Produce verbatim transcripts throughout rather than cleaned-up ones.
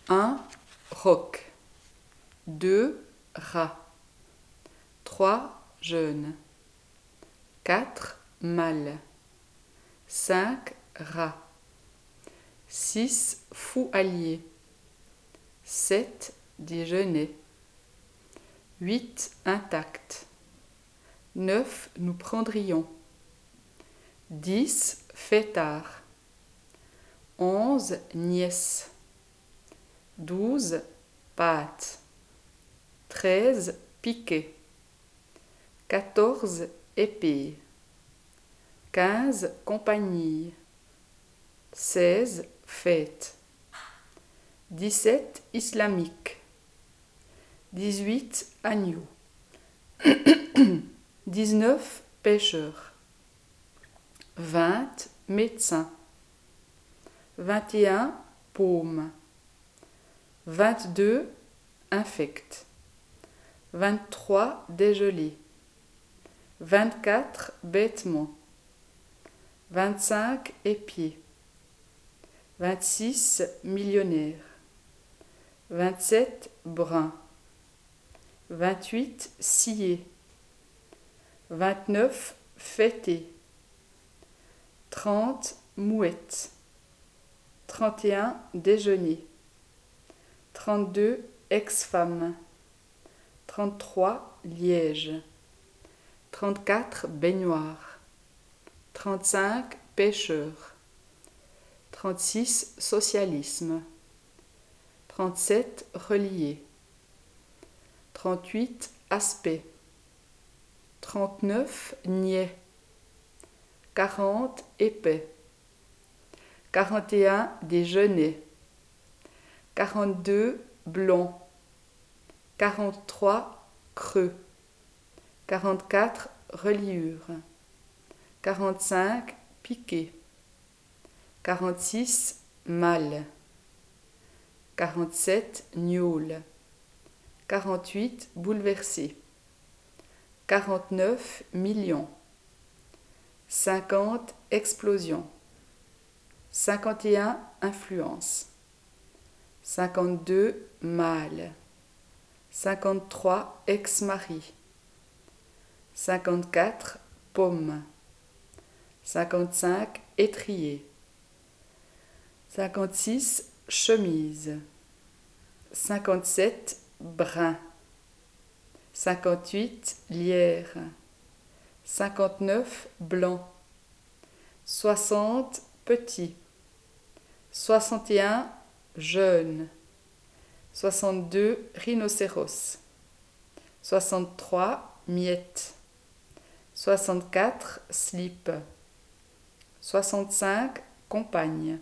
un roc, deux rats, trois jeunes, quatre mâles, cinq rats, six fous alliés, sept déjeuners, huit intacts, neuf nous prendrions, dix fêtards, onze nièces, douze pâtes, treize piquets, quatorze épées, quinze compagnies, seize fêtes, dix-sept islamiques, dix-huit agneaux, dix-neuf pêcheurs, vingt médecins, vingt et un paumes, vingt-deux infects, vingt-trois dégelés, vingt-quatre bêtements, vingt-cinq épiers, vingt-six millionnaires, vingt-sept bruns, vingt-huit sciés, vingt-neuf fêtés, trente mouettes, trente et un déjeuners, trente-deux ex-femmes, trente-trois lièges, trente-quatre baignoires, trente-cinq pêcheurs, trente-six socialisme, trente-sept reliés, trente-huit aspects, trente-neuf niais, quarante épais, quarante et un déjeuners, quarante-deux blonds, quarante-trois creux, quarante-quatre reliures, quarante-cinq piquets, quarante-six mâles, quarante-sept gnôles, quarante-huit bouleversés, quarante-neuf millions, cinquante explosions, cinquante et un influences, cinquante-deux mâles, cinquante-trois ex-maris, cinquante-quatre pommes, cinquante-cinq étriers, cinquante-six chemises, cinquante-sept brins, cinquante-huit lierres, cinquante-neuf blancs, soixante petits, soixante et un jeunes, soixante-deux rhinocéros, soixante-trois miettes, soixante-quatre slips, soixante-cinq compagnes,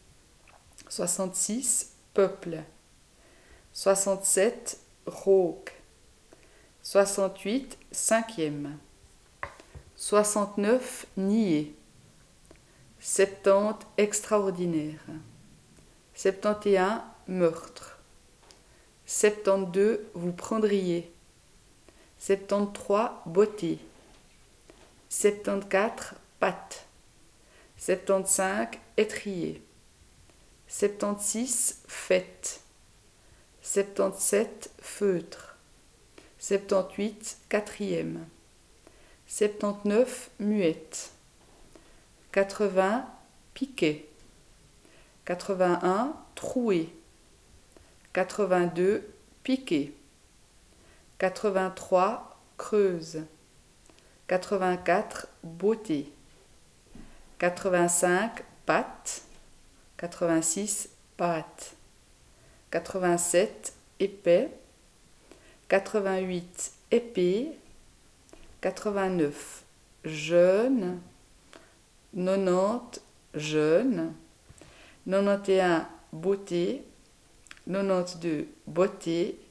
soixante-six peuples, soixante-sept rauques, soixante-huit cinquièmes, soixante-neuf niais, septante extraordinaires, septante et un meurtres, septante-deux vous prendriez, septante-trois beautés, septante-quatre pattes, septante-cinq étriers, septante-six fêtes, septante-sept feutres, septante-huit quatrièmes, septante-neuf muettes, quatre-vingts piquets, quatre-vingt-un troués, quatre-vingt-deux piquets, quatre-vingt-trois creuses, quatre-vingt-quatre beautés, quatre-vingt-cinq pattes, quatre-vingt-six pâtes, quatre-vingt-sept épais, quatre-vingt-huit épées, quatre-vingt-neuf jeunes, quatre-vingt-dix jeunes, quatre-vingt-onze beautés, quatre-vingt-douze beautés,